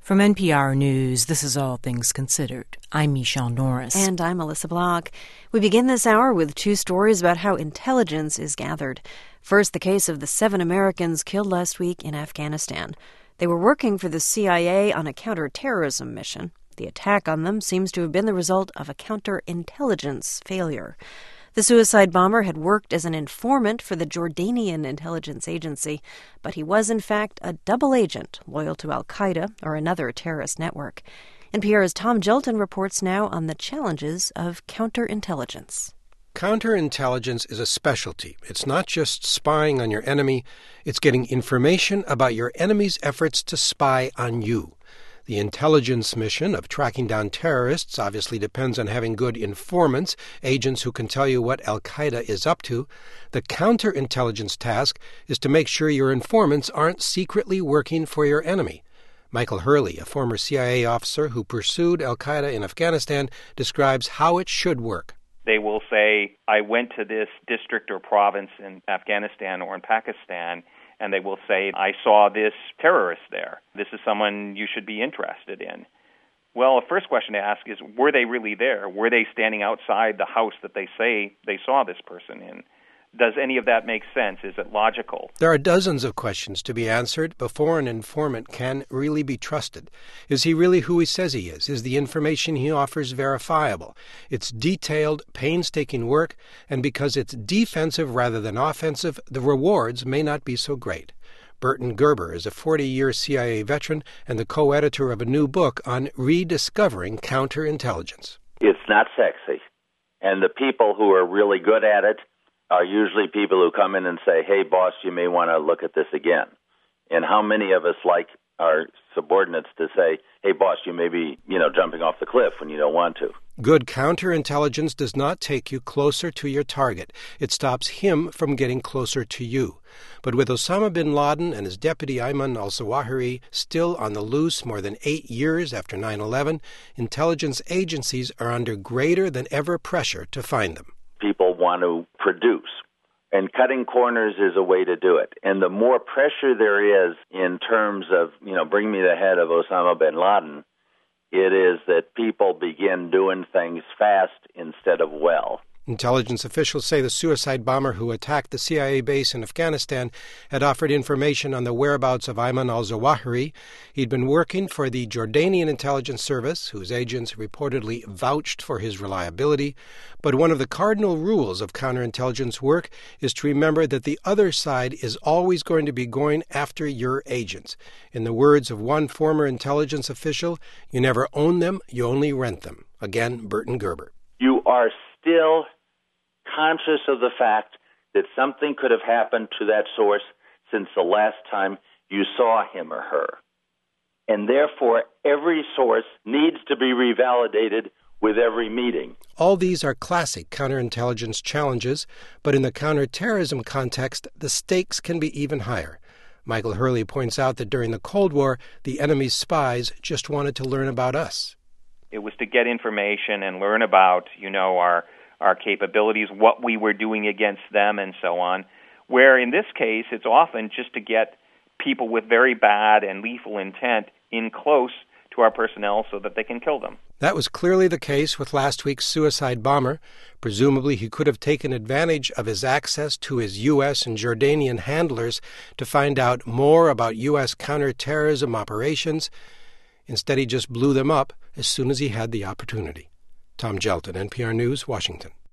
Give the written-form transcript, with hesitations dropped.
From NPR News, this is All Things Considered. I'm Michelle Norris. And I'm Melissa Block. We begin this hour with two stories about how intelligence is gathered. First, the case of the 7 Americans killed last week in Afghanistan. They were working for the CIA on a counterterrorism mission. The attack on them seems to have been the result of a counterintelligence failure. The suicide bomber had worked as an informant for the Jordanian intelligence agency, but he was in fact a double agent loyal to al-Qaeda or another terrorist network. NPR's Tom Gjelten reports now on the challenges of counterintelligence. Counterintelligence is a specialty. It's not just spying on your enemy, it's getting information about your enemy's efforts to spy on you. The intelligence mission of tracking down terrorists obviously depends on having good informants, agents who can tell you what al-Qaeda is up to. The counterintelligence task is to make sure your informants aren't secretly working for your enemy. Michael Hurley, a former CIA officer who pursued al-Qaeda in Afghanistan, describes how it should work. They will say, I went to this district or province in Afghanistan or in Pakistan, and they will say, I saw this terrorist there. This is someone you should be interested in. Well, the first question to ask is, were they really there? Were they standing outside the house that they say they saw this person in? Does any of that make sense? Is it logical? There are dozens of questions to be answered before an informant can really be trusted. Is he really who he says he is? Is the information he offers verifiable? It's detailed, painstaking work, and because it's defensive rather than offensive, the rewards may not be so great. Burton Gerber is a 40-year CIA veteran and the co-editor of a new book on rediscovering counterintelligence. It's not sexy, and the people who are really good at it are usually people who come in and say, hey, boss, you may want to look at this again. And how many of us like our subordinates to say, hey, boss, you may be, jumping off the cliff when you don't want to. Good counterintelligence does not take you closer to your target. It stops him from getting closer to you. But with Osama bin Laden and his deputy Ayman al-Zawahiri still on the loose more than 8 years after 9/11, intelligence agencies are under greater than ever pressure to find them. People want to produce, and cutting corners is a way to do it. And the more pressure there is in terms of, bring me the head of Osama bin Laden, it is that people begin doing things fast instead of well. Intelligence officials say the suicide bomber who attacked the CIA base in Afghanistan had offered information on the whereabouts of Ayman al-Zawahiri. He'd been working for the Jordanian intelligence service, whose agents reportedly vouched for his reliability. But one of the cardinal rules of counterintelligence work is to remember that the other side is always going to be going after your agents. In the words of one former intelligence official, you never own them, you only rent them. Again, Burton Gerber. You are still conscious of the fact that something could have happened to that source since the last time you saw him or her. And therefore, every source needs to be revalidated with every meeting. All these are classic counterintelligence challenges, but in the counterterrorism context, the stakes can be even higher. Michael Hurley points out that during the Cold War, the enemy's spies just wanted to learn about us. It was to get information and learn about, our capabilities, what we were doing against them, and so on. Where in this case, it's often just to get people with very bad and lethal intent in close to our personnel so that they can kill them. That was clearly the case with last week's suicide bomber. Presumably, he could have taken advantage of his access to his U.S. and Jordanian handlers to find out more about U.S. counterterrorism operations. Instead, he just blew them up as soon as he had the opportunity. Tom Gjelten, NPR News, Washington.